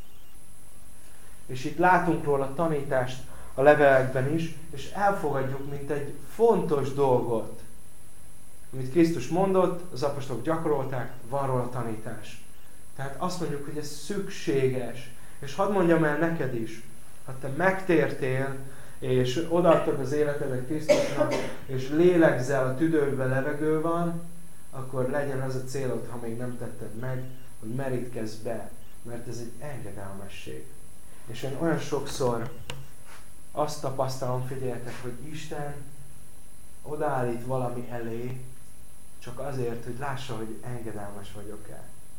S1: És itt látunk róla tanítást a levelekben is, és elfogadjuk, mint egy fontos dolgot. Amit Krisztus mondott, az apostolok gyakorolták, van róla tanítás. Tehát azt mondjuk, hogy ez szükséges. És hadd mondjam el neked is, ha te megtértél, és odaadtad az életedet Krisztusnak, és lélegzel, a tüdődben levegő van, akkor legyen az a célod, ha még nem tetted meg, hogy merítkezz be, mert ez egy engedelmesség. És én olyan sokszor azt tapasztalom, figyeljetek, hogy Isten odaállít valami elé, csak azért, hogy lássa, hogy engedelmes vagyok-e.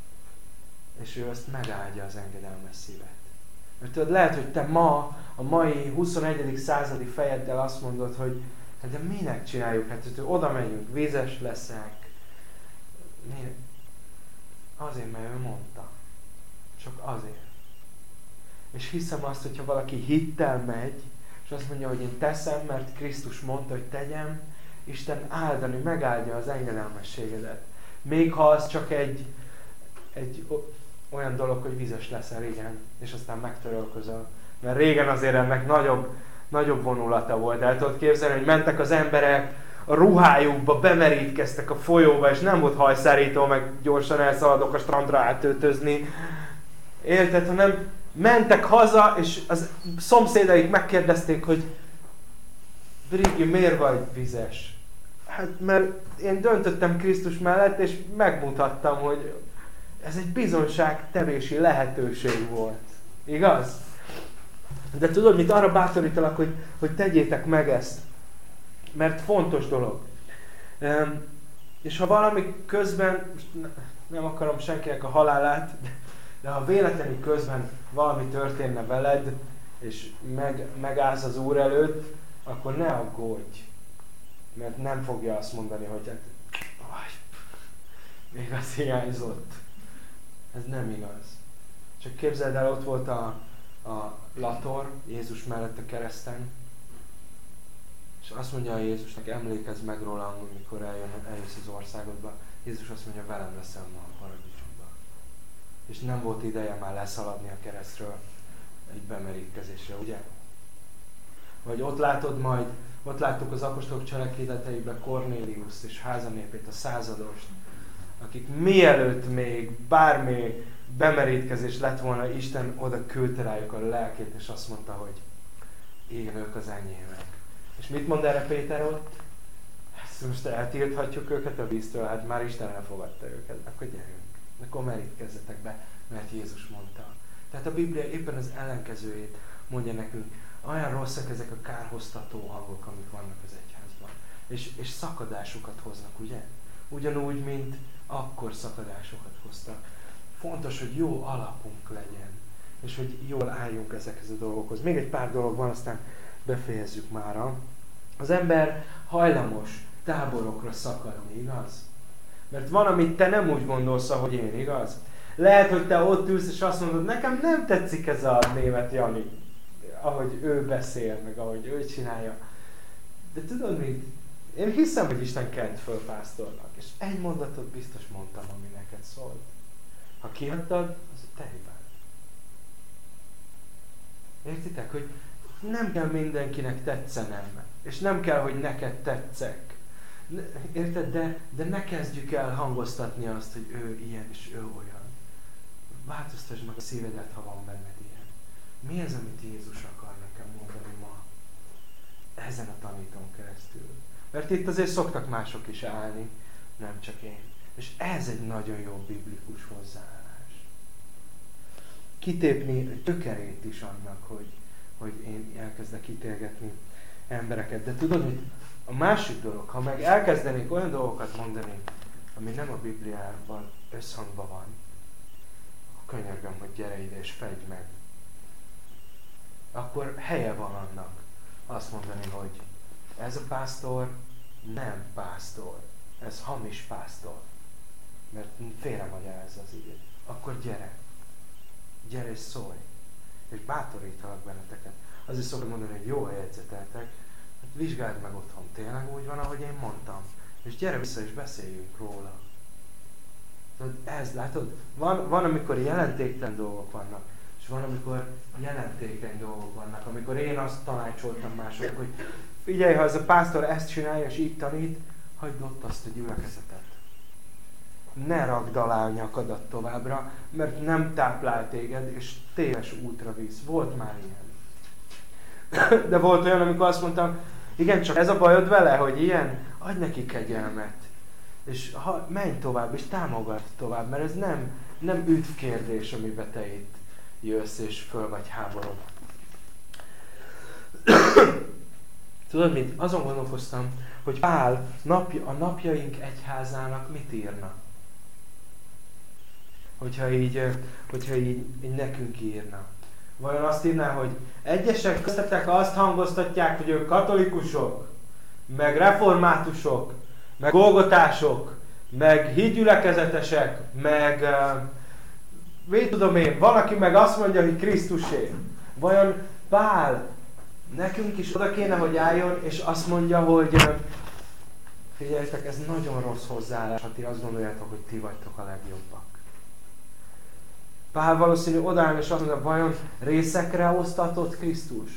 S1: És ő azt megáldja az engedelmes szívet. Mert tudod, lehet, hogy te ma, a mai huszonegyedik századi fejeddel azt mondod, hogy hát de minek csináljuk? Hát, hogy oda megyünk, vízes leszek. Miért? Azért, mert ő mondta. Csak azért. És hiszem azt, hogyha valaki hittel megy, és azt mondja, hogy én teszem, mert Krisztus mondta, hogy tegyem, Isten áldani, megáldja az engedelmességedet. Még ha az csak egy, egy olyan dolog, hogy vizes leszel, igen, és aztán megtörölközöl. Mert régen azért ennek nagyobb, nagyobb vonulata volt. El tudod képzelni, hogy mentek az emberek, a ruhájukba bemerítkeztek a folyóba, és nem volt hajszárító, meg gyorsan elszaladok a strandra átöltözni. Érted, hanem mentek haza, és az szomszédaik megkérdezték, hogy Brigi, miért vagy vizes? Hát, mert én döntöttem Krisztus mellett, és megmutattam, hogy ez egy bizonyságtevési lehetőség volt. Igaz? De tudod mit? Arra bátorítalak, hogy, hogy tegyétek meg ezt. Mert fontos dolog. És ha valami közben, nem akarom senkinek a halálát, de ha véletlenül közben valami történne veled, és meg, megállsz az Úr előtt, akkor ne aggódj. Mert nem fogja azt mondani, hogy hát, aj, még az hiányzott. Ez nem igaz. Csak képzeld el, ott volt a, a lator Jézus mellett a kereszten, és azt mondja a Jézusnak, emlékezz meg rólam, amikor eljön, eljössz az országodba. Jézus azt mondja, velem leszel ma a paradicsomban. És nem volt ideje már leszaladni a keresztről egy bemerítkezésre, ugye? Vagy ott látod majd, ott láttuk az apostolok cselekedeteiben Kornéliuszt és házanépét, a századost, akik mielőtt még bármi bemerítkezés lett volna, Isten oda küldte rájuk a lelkét, és azt mondta, hogy igen, ők az enyémek. És mit mond erre Péter ott? Ezt most eltilthatjuk őket a víztől, hát már Isten elfogadta őket, akkor gyerünk, akkor merítkezzetek be, mert Jézus mondta. Tehát a Biblia éppen az ellenkezőjét mondja nekünk. Olyan rosszak ezek a kárhoztató hangok, amik vannak az egyházban. És, és szakadásokat hoznak, ugye? Ugyanúgy, mint akkor szakadásokat hoztak. Fontos, hogy jó alapunk legyen, és hogy jól álljunk ezekhez a dolgokhoz. Még egy pár dolog van, aztán befejezzük mára. Az ember hajlamos táborokra szakadni, igaz? Mert van, amit te nem úgy gondolsz, ahogy én, igaz? Lehet, hogy te ott ülsz, és azt mondod, nekem nem tetszik ez a német Jani, ahogy ő beszél, meg ahogy ő csinálja. De tudod mit? Én hiszem, hogy Isten kent föl pásztornak, és egy mondatot biztos mondtam, ami neked szólt. Ha kihagytad, az a te hibád. Értitek, hogy nem kell mindenkinek tetszenem, és nem kell, hogy neked tetszek. Érted? De, de ne kezdjük el hangoztatni azt, hogy ő ilyen és ő olyan. Változtasd meg a szívedet, ha van benned ilyen. Mi az, amit Jézus akar nekem mondani ma? Ezen a tanítón keresztül. Mert itt azért szoktak mások is állni, nem csak én. És ez egy nagyon jó biblikus hozzáállás. Kitépni gyökerét is annak, hogy, hogy én elkezdek ítélgetni embereket. De tudod, hogy a másik dolog, ha meg elkezdenék olyan dolgokat mondani, ami nem a Bibliában összhangban van, akkor könyörgöm, hogy gyere ide és fedj meg. Akkor helye van annak azt mondani, hogy ez a pásztor nem pásztor, ez hamis pásztor, mert félremagyarázza az igét. Akkor gyere, gyere és szólj, és bátorítalak benneteket. Azért szoktam mondani, hogy jó, jegyzeteltek, hát vizsgáld meg otthon, tényleg úgy van, ahogy én mondtam, és gyere vissza és beszéljünk róla. Tudod, ez, látod? Van, van, amikor jelentéktelen dolgok vannak, és van, amikor jelentékeny dolgok vannak, amikor én azt tanácsoltam másoknak, hogy figyelj, ha ez a pásztor ezt csinálja, és így tanít, hagyd ott azt a gyülekezetet. Ne rakd alá a nyakadat továbbra, mert nem táplál téged, és téves útra visz. Volt már ilyen. De volt olyan, amikor azt mondtam, igen, csak ez a bajod vele, hogy ilyen, adj neki kegyelmet. És ha, menj tovább, és támogat tovább, mert ez nem, nem üdv kérdés, amiben te itt jössz, és föl vagy háborog. Tudod mit? Azon gondolkoztam, hogy Pál napja, a napjaink egyházának mit írna? Hogyha így, hogyha így, így nekünk írna. Vajon azt írná, hogy egyesek köztetek azt hangoztatják, hogy ők katolikusok, meg reformátusok, meg golgotások, meg hídgyülekezetesek, meg uh, mit tudom én, van, aki meg azt mondja, hogy Krisztusé. Vajon Pál nekünk is oda kéne, hogy álljon, és azt mondja, hogy figyeljetek, ez nagyon rossz hozzáállás, ha ti azt gondoljátok, hogy ti vagytok a legjobbak. Pál valószínű odaáll, és azt mondja, vajon részekre osztatott Krisztus?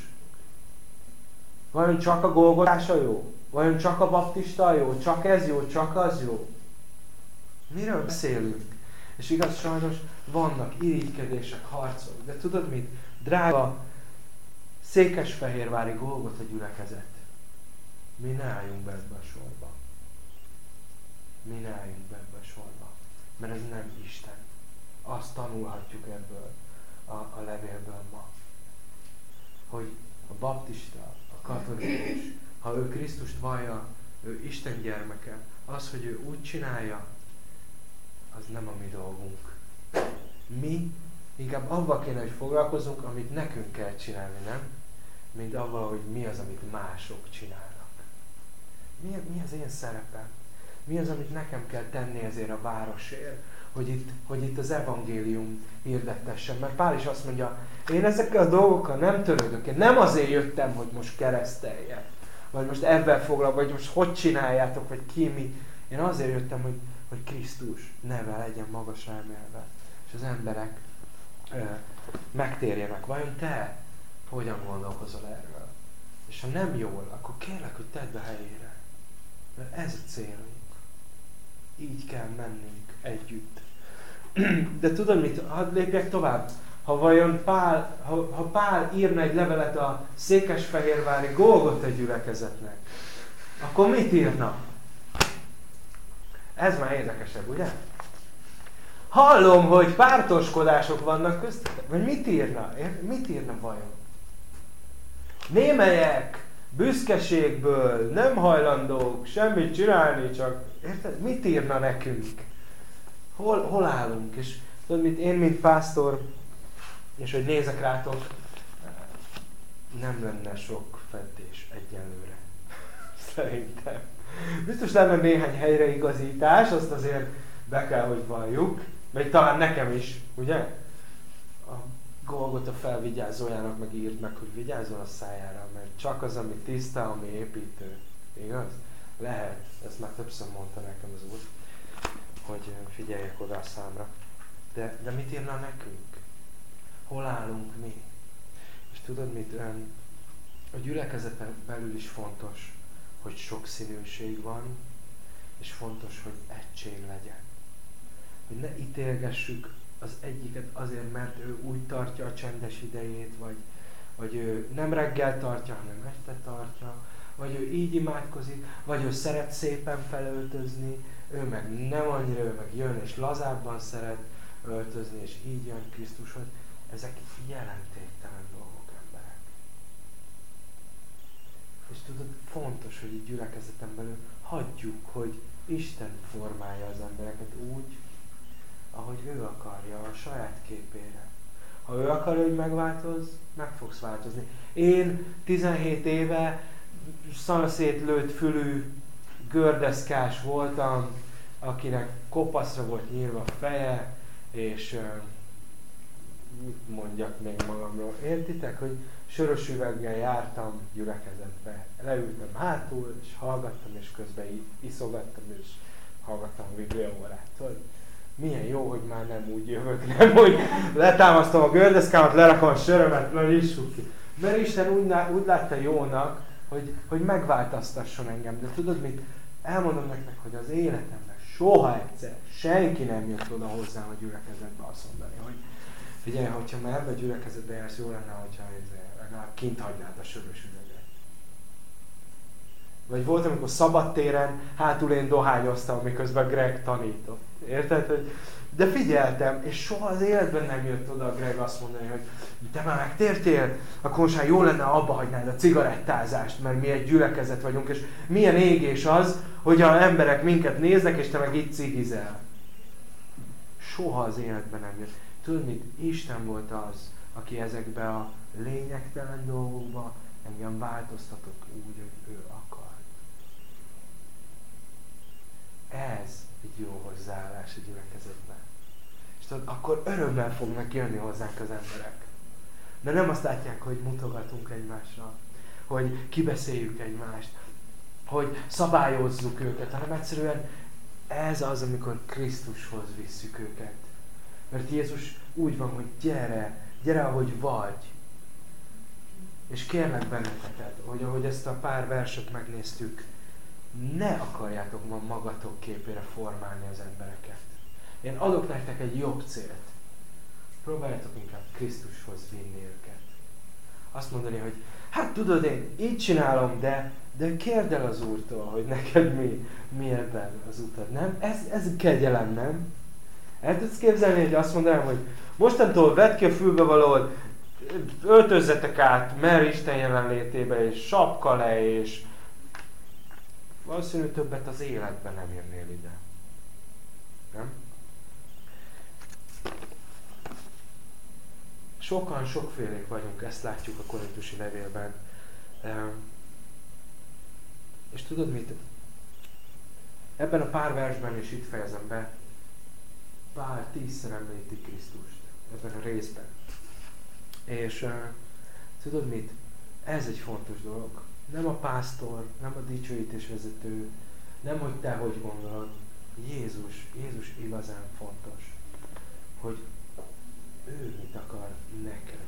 S1: Vajon csak a Golgotása jó? Vajon csak a baptista jó? Csak ez jó? Csak az jó? Miről beszélünk? És igaz, sajnos vannak irigykedések, harcok. De tudod mit? Drága székesfehérvári Golgota gyülekezet. Mi ne álljunk be ebbe a sorba. Mi ne álljunk be ebbe a sorba. Mert ez nem Isten. Azt tanulhatjuk ebből a, a levélből ma. Hogy a baptista, a katolikus, ha ő Krisztust vallja, ő Isten gyermeke, az, hogy ő úgy csinálja, az nem a mi dolgunk. Mi inkább avval kéne, hogy foglalkozunk, amit nekünk kell csinálni, nem? Mint avval, hogy mi az, amit mások csinálnak. Mi, mi az én szerepem? Mi az, amit nekem kell tenni ezért a városért? Hogy itt, hogy itt az evangélium hirdetessen. Mert Pál is azt mondja, én ezekkel a dolgokkal nem törődök. Én nem azért jöttem, hogy most kereszteljek. Vagy most ebben foglalkozom, vagy most hogy csináljátok, vagy ki mi. Én azért jöttem, hogy, hogy Krisztus neve legyen magasra emelve. És az emberek ö, megtérjenek. Vajon te hogyan gondolkozol erről? És ha nem jól, akkor kérlek, hogy tedd be helyére. Mert ez a célunk. Így kell mennünk együtt. De tudod mit? Hadd lépjek tovább. Ha vajon Pál, ha, ha Pál írna egy levelet a székesfehérvári Golgota gyülekezetnek, akkor mit írna? Ez már érdekesebb, ugye? Hallom, hogy pártoskodások vannak köztetek. Vagy mit írna? Mit írna vajon? Némelyek büszkeségből nem hajlandók semmit csinálni, csak érted? Mit írna nekünk? Hol, hol állunk? És tudod mit? Én, mint pásztor, és hogy nézek rátok, nem lenne sok fedés egyenlőre. Szerintem. Biztos lenne néhány helyreigazítás, azt azért be kell, hogy valljuk. Vagy talán nekem is, ugye? A Golgota felvigyázójának meg írt meg, hogy vigyázzon a szájára, mert csak az, ami tiszta, ami építő. Igaz? Lehet. Ezt már többször mondta nekem az Úr, hogy figyeljek oda a számra. De, de mit írna nekünk? Hol állunk mi? És tudod mit? A gyülekezeten belül is fontos, hogy sokszínűség van, és fontos, hogy egység legyen. Hogy ne ítélgessük az egyiket azért, mert ő úgy tartja a csendes idejét, vagy, vagy ő nem reggel tartja, hanem este tartja, vagy ő így imádkozik, vagy ő szeret szépen felöltözni, ő meg nem annyira, ő meg jön és lazábban szeret öltözni, és így jön Krisztushoz. Ezek jelentéktelen dolgok, emberek. És tudod, fontos, hogy így gyülekezeten belül hagyjuk, hogy Isten formálja az embereket úgy, ahogy ő akarja, a saját képére. Ha ő akarja, hogy megváltozz, meg fogsz változni. Én tizenhét éve szanaszétlőtt fülű gördeszkás voltam, akinek kopaszra volt nyírva a feje, és uh, mit mondjak még magamról? Értitek, hogy sörös üveggel jártam gyülekezetbe. Leültem hátul, és hallgattam, és közben iszogattam, és hallgattam a bibliaórát. Milyen jó, hogy már nem úgy jövök, nem, hogy letámasztom a gördeszkámat, lerakom a sörömet, na nyissuk ki. Mert Isten úgy, úgy látta jónak, hogy, hogy megváltoztasson engem. De tudod mit? Elmondom nektek, hogy az életemben soha egyszer senki nem jött oda hozzám a gyülekezetbe azt mondani, hogy figyelj, hogyha már ebbe a gyülekezetbe jársz, jó lenne, hogyha legalább kint hagynád a sörös üveget. Vagy volt, amikor szabadtéren hátul én dohányoztam, miközben Greg tanított. Érted? De figyeltem, és soha az életben nem jött oda a Greg azt mondani, hogy te már megtértél, akkor most már jó lenne abba hagynád a cigarettázást, mert mi egy gyülekezet vagyunk, és milyen égés az, hogy az emberek minket néznek, és te meg itt cigizel. Soha az életben nem jött. Tudod mit? Isten volt az, aki ezekbe a lényegtelen dolgokba engem változtatott úgy, hogy ő akar. Ez egy jó hozzáállás a gyülekezetben. És tudod, akkor örömmel fognak jönni hozzánk az emberek. De nem azt látják, hogy mutogatunk egymásra, hogy kibeszéljük egymást, hogy szabályozzuk őket, hanem egyszerűen ez az, amikor Krisztushoz visszük őket. Mert Jézus úgy van, hogy gyere, gyere ahogy vagy. És kérlek benneteket, hogy ahogy ezt a pár verset megnéztük, ne akarjátok ma magatok képére formálni az embereket. Én adok nektek egy jobb célt. Próbáljátok inkább Krisztushoz vinni őket. Azt mondani, hogy hát tudod, én így csinálom, de, de kérd el az Úrtól, hogy neked mi, mi ebben az utad, nem? Ez, ez kegyelem, nem? El tudsz képzelni, hogy azt mondanám, hogy mostantól vedd ki a fülbevalót, öltözzetek át, mer Isten jelenlétébe, és sapka le, és valószínűleg többet az életben nem jönnél ide. Nem? Sokan, sokfélék vagyunk, ezt látjuk a korintusi levélben. És tudod mit? Ebben a pár versben, és itt fejezem be, Pál tízszer említi Krisztust ebben a részben. És uh, tudod mit? Ez egy fontos dolog. Nem a pásztor, nem a dicsőítésvezető, nem hogy te hogy gondolod. Jézus, Jézus igazán fontos. Hogy ő mit akar neked.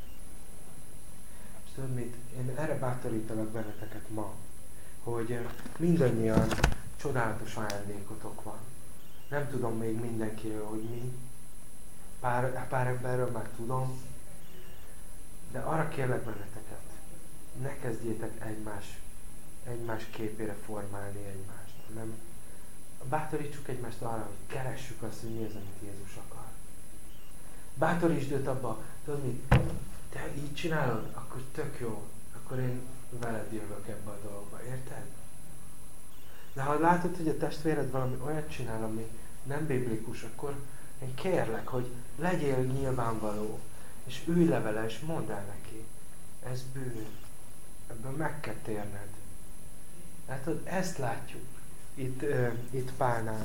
S1: És tudod mit? Én erre bátorítalak benneteket ma, hogy mindannyian csodálatos ajándékotok van. Nem tudom még mindenkiről, hogy mi. Pár, pár emberről már tudom. De arra kérlek benneteket, ne kezdjétek egymás, egymás képére formálni egymást, hanem bátorítsuk egymást arra, hogy keressük azt, hogy mi az, amit Jézus akar. Bátorítsd őt abba, tudod mit? Te így csinálod, akkor tök jó, akkor én veled jövök ebbe a dologba, érted? De ha látod, hogy a testvéred valami olyat csinál, ami nem biblikus, akkor én kérlek, hogy legyél nyilvánvaló, és ülj le vele, és mondd el neki. Ez bűn. Ebből meg kell térned. Látod, ezt látjuk itt, uh, itt Pálnál.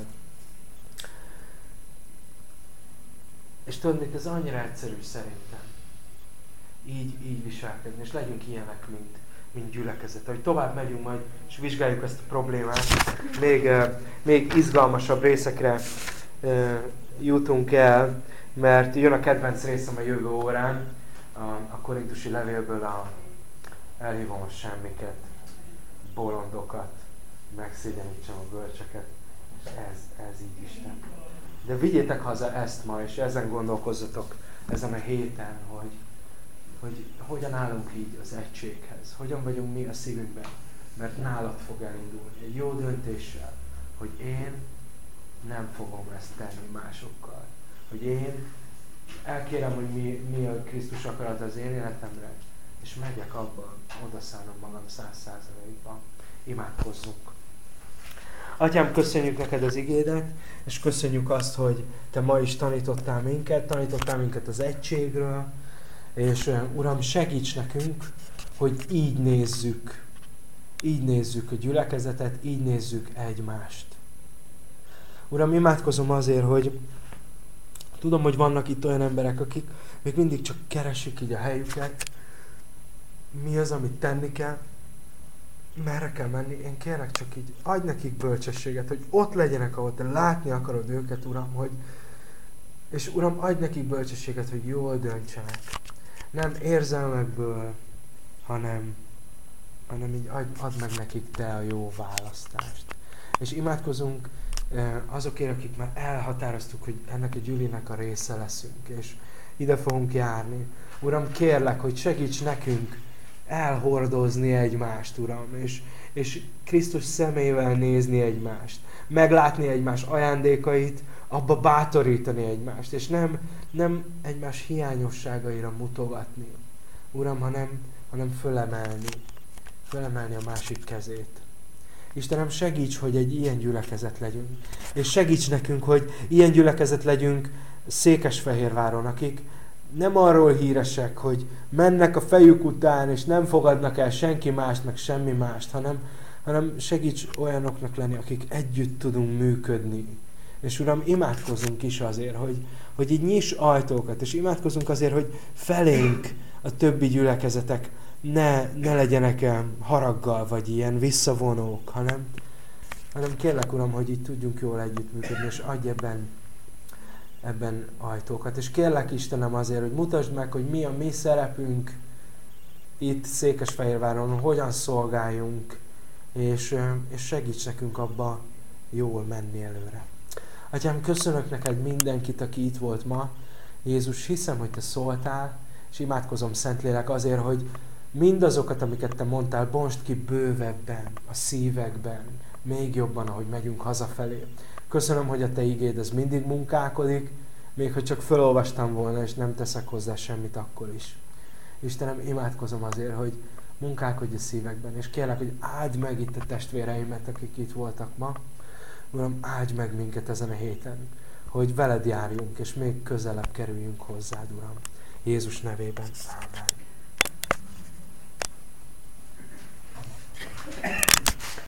S1: És tudod mit, ez annyira egyszerű szerintem. Így, így viselkedni, és legyünk ilyenek, mint, mint gyülekezet. Ahogy tovább megyünk majd, és vizsgáljuk ezt a problémát, még, uh, még izgalmasabb részekre uh, jutunk el, mert jön a kedvenc részem a jövő órán, a, a korintusi levélből a elhívom a semmiket, bolondokat, megszégyenítsem a bölcseket, és ez, ez így Isten. De vigyétek haza ezt ma, és ezen gondolkozzatok ezen a héten, hogy, hogy hogyan állunk így az egységhez, hogyan vagyunk mi a szívünkben, mert nálad fog elindulni egy jó döntéssel, hogy én nem fogom ezt tenni másokkal. Hogy én elkérem, hogy mi, mi a Krisztus akarat az én életemre, és megyek abban, odaszállom magam száz százalékban. Imádkozzunk. Atyám, köszönjük neked az igédet, és köszönjük azt, hogy te ma is tanítottál minket, tanítottál minket az egységről, és Uram, segíts nekünk, hogy így nézzük, így nézzük a gyülekezetet, így nézzük egymást. Uram, imádkozom azért, hogy tudom, hogy vannak itt olyan emberek, akik még mindig csak keresik így a helyüket. Mi az, amit tenni kell? Merre kell menni? Én kérlek csak így, adj nekik bölcsességet, hogy ott legyenek, ahol te látni akarod őket, Uram, hogy és Uram, adj nekik bölcsességet, hogy jól döntsenek. Nem érzelmekből, hanem, hanem így adj, add meg nekik te a jó választást. És imádkozunk azokért, akik már elhatároztuk, hogy ennek a gyűlinek a része leszünk, és ide fogunk járni. Uram, kérlek, hogy segíts nekünk elhordozni egymást, Uram, és, és Krisztus szemével nézni egymást, meglátni egymás ajándékait, abba bátorítani egymást, és nem, nem egymás hiányosságaira mutogatni, Uram, hanem, hanem fölemelni, fölemelni a másik kezét. Istenem, segíts, hogy egy ilyen gyülekezet legyünk. És segíts nekünk, hogy ilyen gyülekezet legyünk Székesfehérváron, akik nem arról híresek, hogy mennek a fejük után, és nem fogadnak el senki mást, meg semmi mást, hanem, hanem segíts olyanoknak lenni, akik együtt tudunk működni. És Uram, imádkozunk is azért, hogy, hogy így nyiss ajtókat, és imádkozunk azért, hogy felénk a többi gyülekezetek ne, ne legyenek haraggal, vagy ilyen visszavonók, hanem, hanem kérlek, Uram, hogy így tudjunk jól együttműködni, és adj ebben, ebben ajtókat. És kérlek, Istenem, azért, hogy mutasd meg, hogy mi a mi szerepünk itt Székesfehérváron, hogyan szolgáljunk, és, és segíts nekünk abba jól menni előre. Atyám, köszönök neked mindenkit, aki itt volt ma. Jézus, hiszem, hogy te szóltál, és imádkozom, Szentlélek, azért, hogy mindazokat, amiket te mondtál, bontsd ki bővebben, a szívekben, még jobban, ahogy megyünk hazafelé. Köszönöm, hogy a te igéd ez mindig munkálkodik, még hogy csak felolvastam volna, és nem teszek hozzá semmit, akkor is. Istenem, imádkozom azért, hogy munkálkodj a szívekben, és kérlek, hogy áld meg itt a testvéreimet, akik itt voltak ma. Uram, áldj meg minket ezen a héten, hogy veled járjunk, és még közelebb kerüljünk hozzád, Uram. Jézus nevében. Amen.